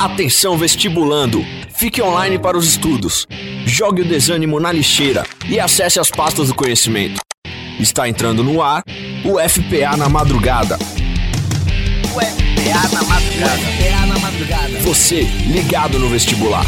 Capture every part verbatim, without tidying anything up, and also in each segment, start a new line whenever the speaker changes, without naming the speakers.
Atenção vestibulando, fique online para os estudos, jogue o desânimo na lixeira e acesse as pastas do conhecimento. Está entrando no ar o F P A na madrugada.
O F P A na madrugada. O F P A na madrugada.
Você ligado no vestibular.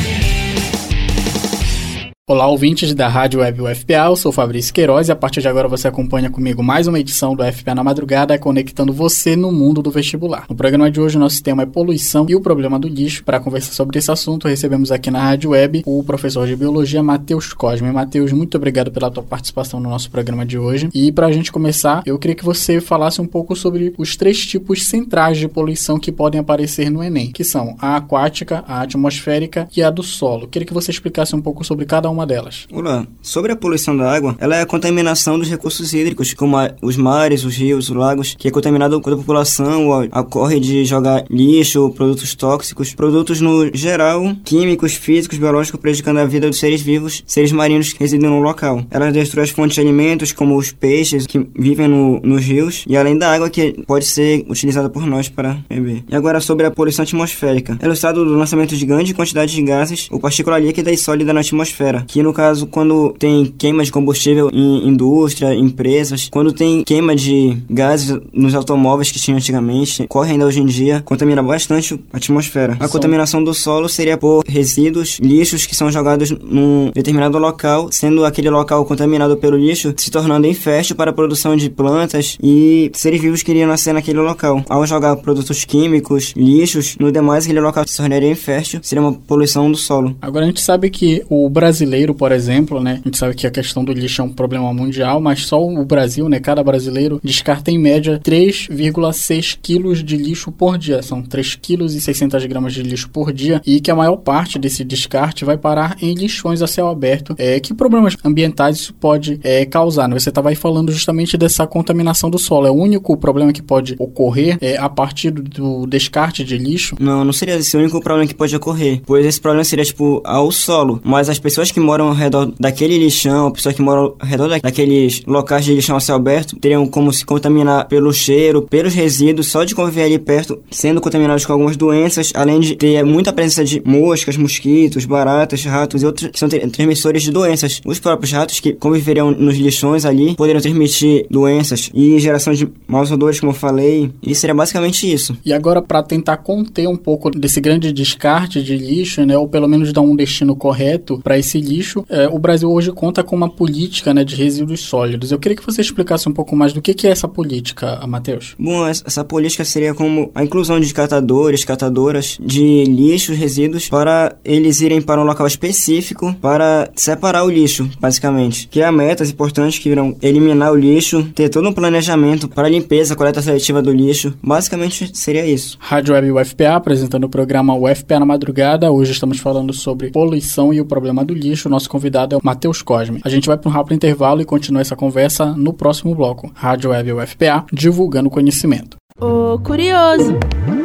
Olá, ouvintes da Rádio Web U F P A, eu sou Fabrício Queiroz e a partir de agora você acompanha comigo mais uma edição do F P A na Madrugada, conectando você no mundo do vestibular. No programa de hoje, o nosso tema é poluição e o problema do lixo. Para conversar sobre esse assunto, recebemos aqui na Rádio Web o professor de Biologia, Matheus Cosme. Matheus, muito obrigado pela tua participação no nosso programa de hoje. E para a gente começar, eu queria que você falasse um pouco sobre os três tipos centrais de poluição que podem aparecer no Enem, que são a aquática, a atmosférica e a do solo. Eu queria que você explicasse um pouco sobre cada uma delas.
Olá, sobre a poluição da água, ela é a contaminação dos recursos hídricos, como a, os mares, os rios, os lagos, que é contaminado quando a população ocorre de jogar lixo, produtos tóxicos, produtos no geral, químicos, físicos, biológicos, prejudicando a vida dos seres vivos, seres marinhos que residem no local. Ela destrói as fontes de alimentos, como os peixes que vivem no, nos rios, e além da água que pode ser utilizada por nós para beber. E agora sobre a poluição atmosférica. É o estado do lançamento de grande quantidade de gases ou partícula líquida e sólida na atmosfera, que no caso quando tem queima de combustível em indústria, empresas, quando tem queima de gases nos automóveis que tinha antigamente, corre ainda hoje em dia, contamina bastante a atmosfera. A contaminação do solo seria por resíduos, lixos que são jogados num determinado local, sendo aquele local contaminado pelo lixo, se tornando infértil para a produção de plantas e seres vivos que iriam nascer naquele local. Ao jogar produtos químicos, lixos, no demais aquele local se tornaria infértil, seria uma poluição do solo.
Agora a gente sabe que o brasileiro, por exemplo, né, a gente sabe que a questão do lixo é um problema mundial, mas só o Brasil, né, cada brasileiro descarta em média três vírgula seis quilos de lixo por dia. São três vírgula seiscentos quilos de lixo por dia e que a maior parte desse descarte vai parar em lixões a céu aberto. É, que problemas ambientais isso pode é, causar? Né? Você estava aí falando justamente dessa contaminação do solo. É o único problema que pode ocorrer é, a partir do descarte de lixo?
Não, não seria esse o único problema que pode ocorrer, pois esse problema seria tipo ao solo, mas as pessoas que moram ao redor daquele lixão, pessoas que moram ao redor daqueles locais de lixão a céu aberto, teriam como se contaminar pelo cheiro, pelos resíduos, só de conviver ali perto, sendo contaminados com algumas doenças, além de ter muita presença de moscas, mosquitos, baratas, ratos e outros que são transmissores de doenças. Os próprios ratos que conviveriam nos lixões ali poderiam transmitir doenças e geração de maus odores, como eu falei, e seria basicamente isso.
E agora, para tentar conter um pouco desse grande descarte de lixo, né, ou pelo menos dar um destino correto para esse lixo, é, o Brasil hoje conta com uma política, né, de resíduos sólidos. Eu queria que você explicasse um pouco mais do que, que é essa política, Matheus.
Bom, essa política seria como a inclusão de catadores, catadoras de lixos, resíduos, para eles irem para um local específico para separar o lixo, basicamente. Que há metas importantes que irão eliminar o lixo, ter todo um planejamento para a limpeza, coleta seletiva do lixo. Basicamente seria isso.
Rádio Web U F P A, apresentando o programa U F P A na Madrugada. Hoje estamos falando sobre poluição e o problema do lixo. O nosso convidado é o Matheus Cosme. A gente vai para um rápido intervalo e continua essa conversa no próximo bloco. Rádio Web U F P A, divulgando conhecimento.
Ô, curioso!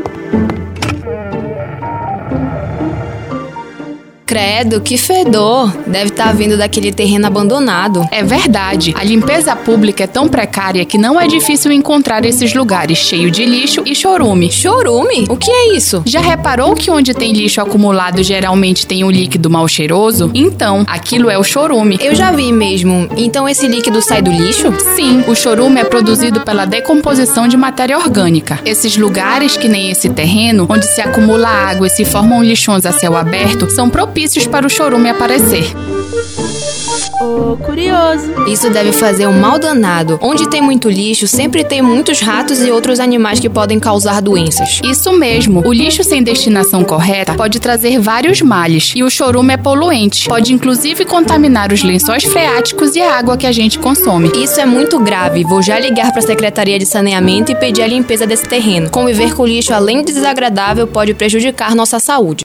Credo, que fedor! Deve estar vindo daquele terreno abandonado.
É verdade. A limpeza pública é tão precária que não é difícil encontrar esses lugares cheios de lixo e chorume.
Chorume? O que é isso?
Já reparou que onde tem lixo acumulado geralmente tem um líquido mal cheiroso? Então, aquilo é o chorume.
Eu já vi mesmo. Então esse líquido sai do lixo?
Sim, o chorume é produzido pela decomposição de matéria orgânica. Esses lugares, que nem esse terreno, onde se acumula água e se formam lixões a céu aberto, são propícios para o chorume aparecer.
Ô, curioso!
Isso deve fazer um mal danado. Onde tem muito lixo, sempre tem muitos ratos e outros animais que podem causar doenças.
Isso mesmo. O lixo sem destinação correta pode trazer vários males. E o chorume é poluente. Pode inclusive contaminar os lençóis freáticos e a água que a gente consome.
Isso é muito grave. Vou já ligar para a Secretaria de Saneamento e pedir a limpeza desse terreno. Conviver com lixo, além de desagradável, pode prejudicar nossa saúde.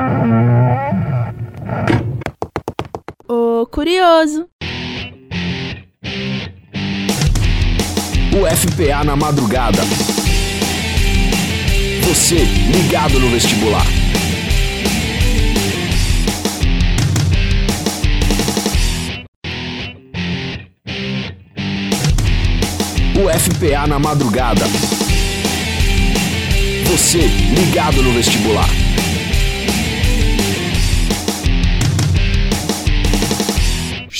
Ô, curioso!
O F P A na madrugada. Você ligado no vestibular. O F P A na madrugada. Você ligado no vestibular.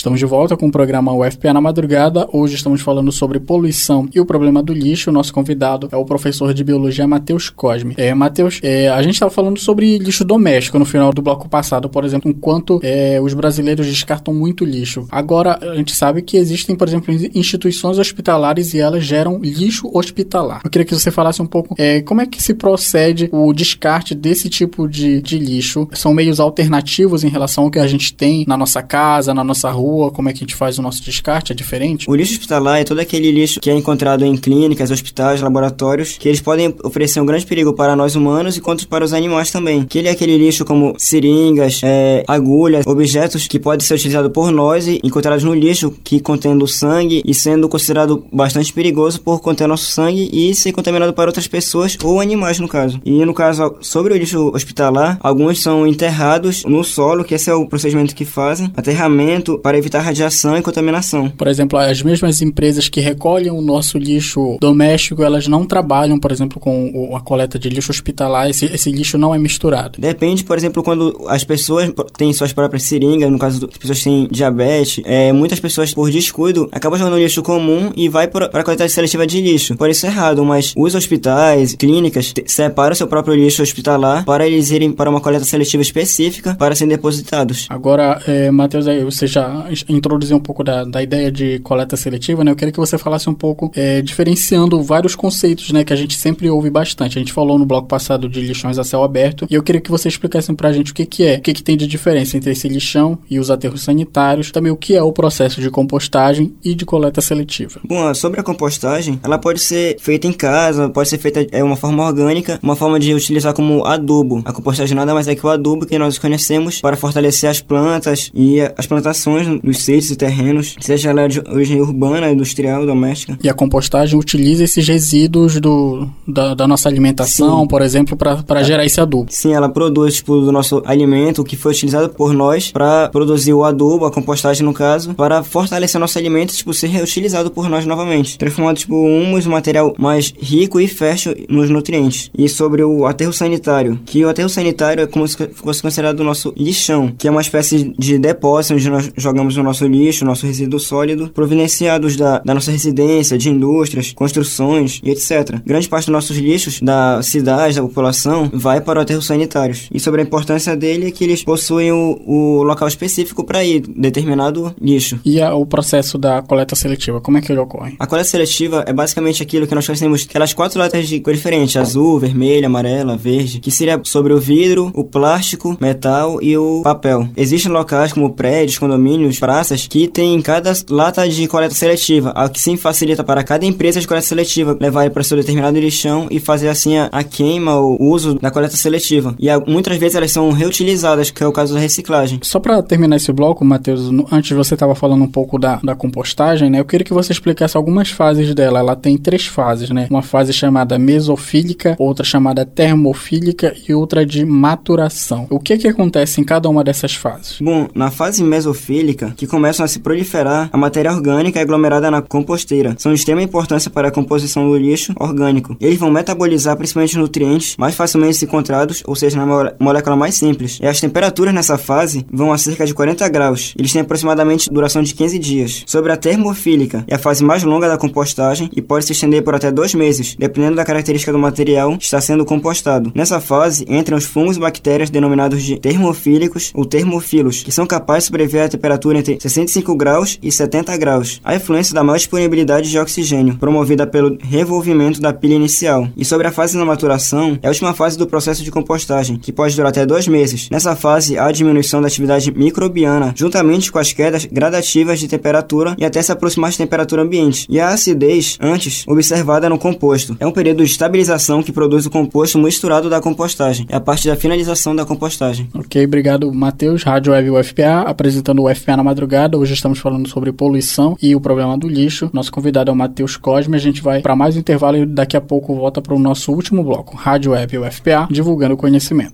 Estamos de volta com o programa U F P A na Madrugada. Hoje estamos falando sobre poluição e o problema do lixo. O nosso convidado é o professor de Biologia, Matheus Cosme. É, Matheus, é, a gente estava falando sobre lixo doméstico no final do bloco passado, por exemplo, enquanto é, os brasileiros descartam muito lixo. Agora, a gente sabe que existem, por exemplo, instituições hospitalares e elas geram lixo hospitalar. Eu queria que você falasse um pouco é, como é que se procede o descarte desse tipo de, de lixo. São meios alternativos em relação ao que a gente tem na nossa casa, na nossa rua, como é que a gente faz o nosso descarte? É diferente?
O lixo hospitalar é todo aquele lixo que é encontrado em clínicas, hospitais, laboratórios, que eles podem oferecer um grande perigo para nós humanos e quanto para os animais também. Que ele é aquele lixo como seringas, é, agulhas, objetos que podem ser utilizados por nós e encontrados no lixo que contendo sangue e sendo considerado bastante perigoso por conter nosso sangue e ser contaminado para outras pessoas ou animais, no caso. E no caso, sobre o lixo hospitalar, alguns são enterrados no solo, que esse é o procedimento que fazem, aterramento para evitar radiação e contaminação.
Por exemplo, as mesmas empresas que recolhem o nosso lixo doméstico, elas não trabalham, por exemplo, com a coleta de lixo hospitalar, esse, esse lixo não é misturado.
Depende, por exemplo, quando as pessoas têm suas próprias seringas, no caso, as pessoas têm diabetes, é, muitas pessoas, por descuido, acabam jogando lixo comum e vai para a coleta seletiva de lixo. Por isso é errado, mas os hospitais, clínicas, separam seu próprio lixo hospitalar para eles irem para uma coleta seletiva específica para serem depositados.
Agora, é, Matheus, aí você já introduziu um pouco da, da ideia de coleta seletiva, né? Eu queria que você falasse um pouco, é, diferenciando vários conceitos, né, que a gente sempre ouve bastante. A gente falou no bloco passado de lixões a céu aberto, e eu queria que você explicasse pra gente o que que é, o que que tem de diferença entre esse lixão e os aterros sanitários, também o que é o processo de compostagem e de coleta seletiva.
Bom, sobre a compostagem, ela pode ser feita em casa, pode ser feita é uma forma orgânica, uma forma de utilizar como adubo. A compostagem nada mais é que o adubo que nós conhecemos para fortalecer as plantas e as plantações nos sítios e terrenos, seja ela de origem urbana, industrial, doméstica.
E a compostagem utiliza esses resíduos do, da, da nossa alimentação, Sim. por exemplo, para gerar esse adubo.
Sim, ela produz tipo, do nosso alimento, o que foi utilizado por nós para produzir o adubo, a compostagem no caso, para fortalecer nosso alimento, tipo, ser reutilizado por nós novamente, transformando tipo, o humus um material mais rico e fértil nos nutrientes. E sobre o aterro sanitário, que o aterro sanitário é como se fosse considerado o nosso lixão, que é uma espécie de depósito onde nós jogamos o nosso lixo, o nosso resíduo sólido, providenciados da, da nossa residência, de indústrias, construções e etcétera. Grande parte dos nossos lixos da cidade, da população, vai para o aterro sanitários. E sobre a importância dele é que eles possuem o, o local específico para ir, determinado lixo.
E a, o processo da coleta seletiva, como é que ele ocorre?
A coleta seletiva é basicamente aquilo que nós conhecemos, aquelas quatro letras de cor diferente, azul, vermelha, amarela, verde, que seria sobre o vidro, o plástico, metal e o papel. Existem locais como prédios, condomínios, praças, que tem cada lata de coleta seletiva, o que sim facilita para cada empresa de coleta seletiva levar ele para seu determinado lixão e fazer assim a, a queima, o uso da coleta seletiva. E a, muitas vezes elas são reutilizadas, que é o caso da reciclagem.
Só para terminar esse bloco, Matheus, antes você estava falando um pouco da, da compostagem, né? Eu queria que você explicasse algumas fases dela. Ela tem três fases, né? Uma fase chamada mesofílica, outra chamada termofílica e outra de maturação. O que que acontece em cada uma dessas fases?
Bom, na fase mesofílica, que começam a se proliferar, a matéria orgânica é aglomerada na composteira. São de extrema importância para a composição do lixo orgânico. Eles vão metabolizar principalmente nutrientes mais facilmente encontrados, ou seja, na molécula mais simples. E as temperaturas nessa fase vão a cerca de quarenta graus. Eles têm aproximadamente duração de quinze dias. Sobre a termofílica, é a fase mais longa da compostagem e pode se estender por até dois meses, dependendo da característica do material que está sendo compostado. Nessa fase, entram os fungos e bactérias denominados de termofílicos ou termofilos, que são capazes de sobreviver a temperatura entre sessenta e cinco graus e setenta graus, a influência da maior disponibilidade de oxigênio, promovida pelo revolvimento da pilha inicial. E sobre a fase da maturação, é a última fase do processo de compostagem, que pode durar até dois meses. Nessa fase, há a diminuição da atividade microbiana, juntamente com as quedas gradativas de temperatura e até se aproximar de temperatura ambiente, e a acidez, antes observada no composto. É um período de estabilização que produz o composto misturado da compostagem. É a parte da finalização da compostagem.
Ok, obrigado, Matheus. Rádio Web U F P A, apresentando o U F P A na madrugada. Hoje estamos falando sobre poluição e o problema do lixo. Nosso convidado é o Matheus Cosme. A gente vai para mais um intervalo e daqui a pouco volta para o nosso último bloco. Rádio Web U F P A, divulgando o conhecimento.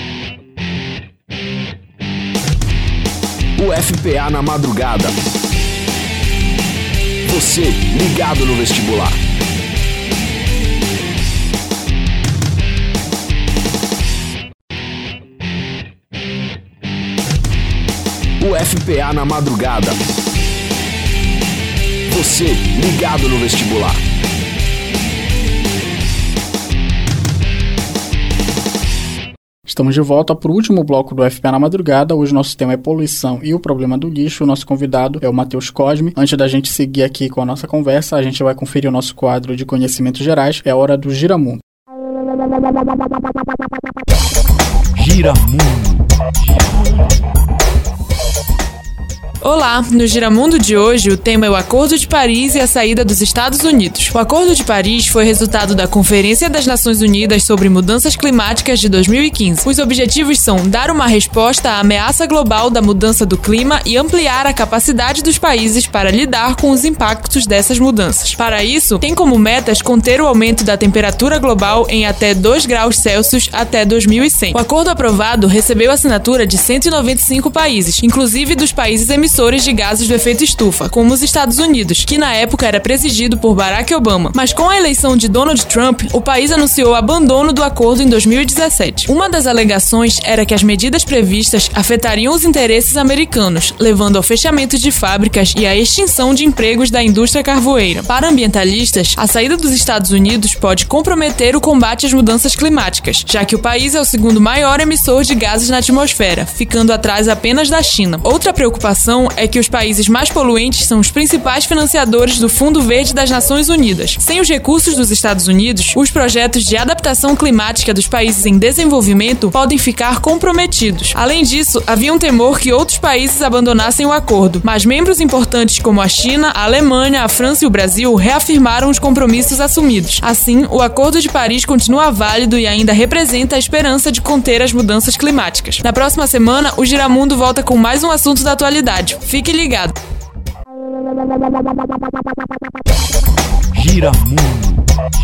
U F P A na madrugada. Você ligado no vestibular. o F P A na madrugada. Você ligado no vestibular.
Estamos de volta para o último bloco do F P A na madrugada. Hoje nosso tema é poluição e o problema do lixo. O nosso convidado é o Matheus Cosme. Antes da gente seguir aqui com a nossa conversa, a gente vai conferir o nosso quadro de conhecimentos gerais. É a hora do Giramundo.
Giramundo.
Olá, no Giramundo de hoje o tema é o Acordo de Paris e a saída dos Estados Unidos. O Acordo de Paris foi resultado da Conferência das Nações Unidas sobre Mudanças Climáticas de dois mil e quinze. Os objetivos são dar uma resposta à ameaça global da mudança do clima e ampliar a capacidade dos países para lidar com os impactos dessas mudanças. Para isso, tem como metas conter o aumento da temperatura global em até dois graus Celsius até dois mil e cem. O acordo aprovado recebeu a assinatura de cento e noventa e cinco países, inclusive dos países emissores de gases do efeito estufa, como os Estados Unidos, que na época era presidido por Barack Obama. Mas com a eleição de Donald Trump, o país anunciou o abandono do acordo em dois mil e dezessete. Uma das alegações era que as medidas previstas afetariam os interesses americanos, levando ao fechamento de fábricas e à extinção de empregos da indústria carvoeira. Para ambientalistas, a saída dos Estados Unidos pode comprometer o combate às mudanças climáticas, já que o país é o segundo maior emissor de gases na atmosfera, ficando atrás apenas da China. Outra preocupação é que os países mais poluentes são os principais financiadores do Fundo Verde das Nações Unidas. Sem os recursos dos Estados Unidos, os projetos de adaptação climática dos países em desenvolvimento podem ficar comprometidos. Além disso, havia um temor que outros países abandonassem o acordo, mas membros importantes como a China, a Alemanha, a França e o Brasil reafirmaram os compromissos assumidos. Assim, o Acordo de Paris continua válido e ainda representa a esperança de conter as mudanças climáticas. Na próxima semana, o Giramundo volta com mais um assunto da atualidade. Fique ligado.
Giramundo.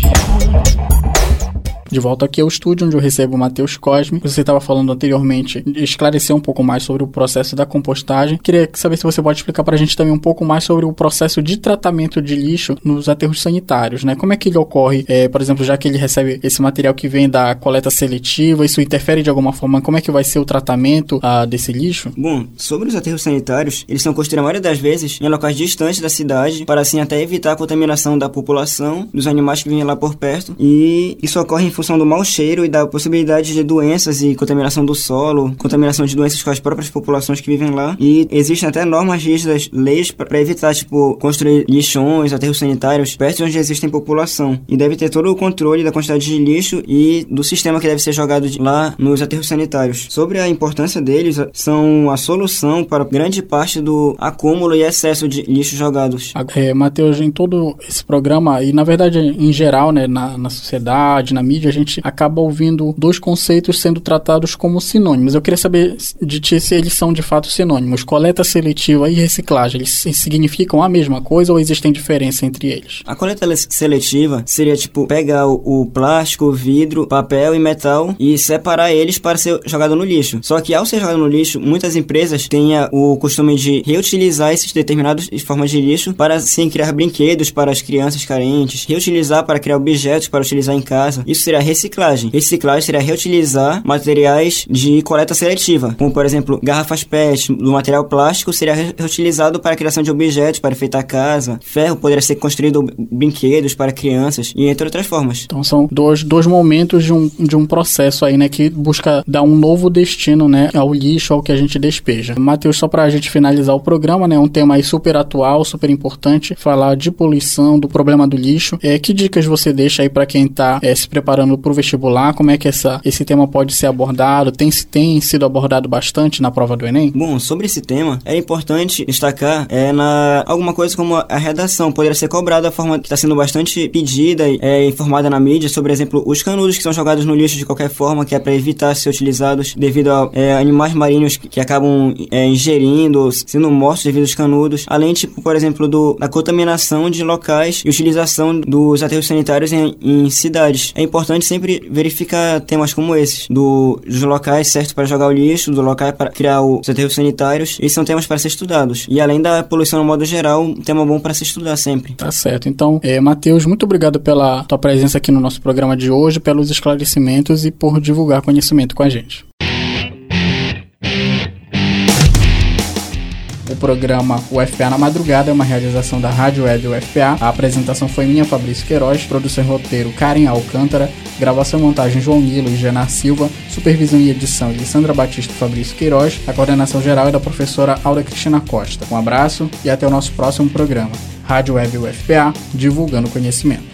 De volta aqui ao estúdio, onde eu recebo o Matheus Cosme. Você estava falando anteriormente, esclarecer um pouco mais sobre o processo da compostagem. Queria saber se você pode explicar para a gente também um pouco mais sobre o processo de tratamento de lixo nos aterros sanitários, né? Como é que ele ocorre, é, por exemplo, já que ele recebe esse material que vem da coleta seletiva, isso interfere de alguma forma? Como é que vai ser o tratamento ah, desse lixo?
Bom, sobre os aterros sanitários, eles são construídos a maioria das vezes em locais distantes da cidade, para assim até evitar a contaminação da população, dos animais que vêm lá por perto, e isso ocorre em função do mau cheiro e da possibilidade de doenças e contaminação do solo, contaminação de doenças com as próprias populações que vivem lá. E existem até normas rígidas, leis para evitar, tipo, construir lixões, aterros sanitários perto de onde existem população. E deve ter todo o controle da quantidade de lixo e do sistema que deve ser jogado lá nos aterros sanitários. Sobre a importância deles, são a solução para grande parte do acúmulo e excesso de lixo jogados.
É, Matheus, em todo esse programa, e na verdade em geral, né, na, na sociedade, na mídia, a gente acaba ouvindo dois conceitos sendo tratados como sinônimos. Eu queria saber de ti se eles são de fato sinônimos. Coleta seletiva e reciclagem, eles significam a mesma coisa ou existem diferença entre eles?
A coleta seletiva seria tipo pegar o, o plástico, o vidro, papel e metal e separar eles para ser jogado no lixo. Só que ao ser jogado no lixo, muitas empresas têm o costume de reutilizar esses determinados formas de lixo para sim criar brinquedos para as crianças carentes, reutilizar para criar objetos para utilizar em casa. Isso seria reciclagem. Reciclagem seria reutilizar materiais de coleta seletiva, como por exemplo, garrafas P E T do material plástico seria reutilizado para a criação de objetos para enfeitar a casa, ferro poderia ser construído brinquedos para crianças e entre outras formas.
Então são dois, dois momentos de um, de um processo aí, né, que busca dar um novo destino, né, ao lixo, ao que a gente despeja. Matheus, só pra gente finalizar o programa, né, um tema aí super atual, super importante, falar de poluição, do problema do lixo. É, que dicas você deixa aí para quem tá é, se preparando pro vestibular? Como é que essa, esse tema pode ser abordado? Tem, tem sido abordado bastante na prova do Enem?
Bom, sobre esse tema, é importante destacar é, na, alguma coisa como a redação. Poderia ser cobrada da forma que está sendo bastante pedida e é, informada na mídia, sobre exemplo, os canudos que são jogados no lixo de qualquer forma, que é para evitar ser utilizados devido a é, animais marinhos que, que acabam é, ingerindo, sendo mortos devido aos canudos. Além, tipo, por exemplo, do, da contaminação de locais e utilização dos aterros sanitários em, em cidades. É importante sempre verificar temas como esses, do, dos locais certos para jogar o lixo, do local para criar os aterros sanitários. Esses são temas para ser estudados. E além da poluição no modo geral, um tema bom para se estudar sempre.
Tá certo. Então, é, Matheus, muito obrigado pela tua presença aqui no nosso programa de hoje, pelos esclarecimentos e por divulgar conhecimento com a gente. programa U F P A na Madrugada é uma realização da Rádio Web U F P A. A apresentação foi minha, Fabrício Queiroz, produção e roteiro Karen Alcântara, gravação e montagem João Nilo e Genar Silva, supervisão e edição de Sandra Batista e Fabrício Queiroz, a coordenação geral é da professora Aura Cristina Costa. Um abraço e até o nosso próximo programa. Rádio Web U F P A, divulgando conhecimento.